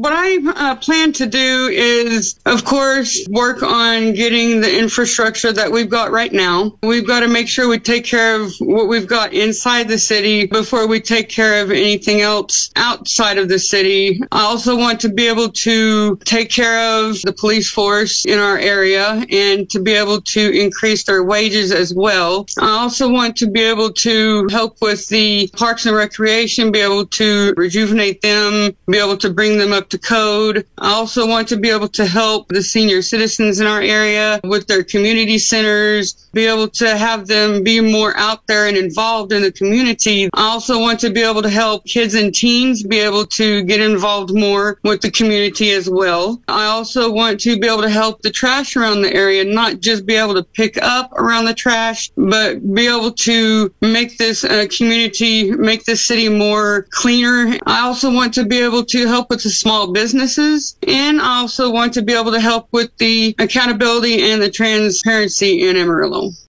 What I plan to do is, of course, work on getting the infrastructure that we've got right now. We've got to make sure we take care of what we've got inside the city before we take care of anything else outside of the city. I also want to be able to take care of the police force in our area and to be able to increase their wages as well. I also want to be able to help with the Parks and Recreation, be able to rejuvenate them, be able to bring them up to code. I also want to be able to help the senior citizens in our area with their community centers, be able to have them be more out there and involved in the community. I also want to be able to help kids and teens be able to get involved more with the community as well. I also want to be able to help the trash around the area, not just be able to pick up around the trash, but be able to make this community, make this city more cleaner. I also want to be able to help with the small businesses, and I also want to be able to help with the accountability and the transparency in Amarillo.